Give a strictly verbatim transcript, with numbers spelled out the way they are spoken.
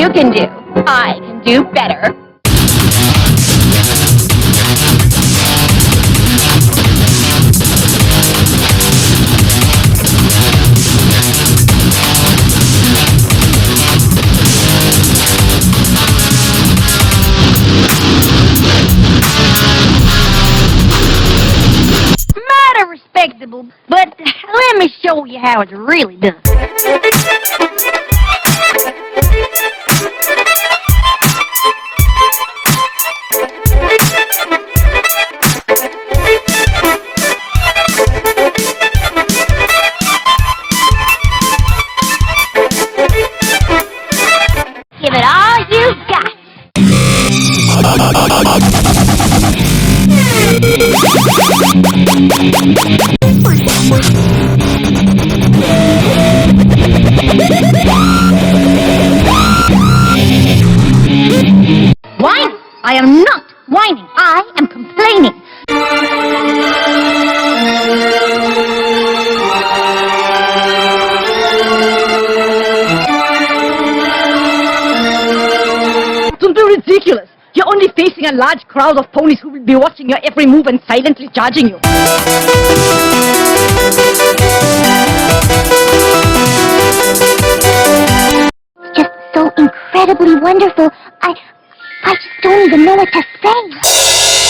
you can do, I can do better. Mighty respectable, but let me show you how it's really done. Give it all you got. Whining? I am not whining. I am complaining. Don't be ridiculous. You're only facing a large crowd of ponies who will be watching your every move and silently judging you. It's just so incredibly wonderful. I, I just don't even know what to say.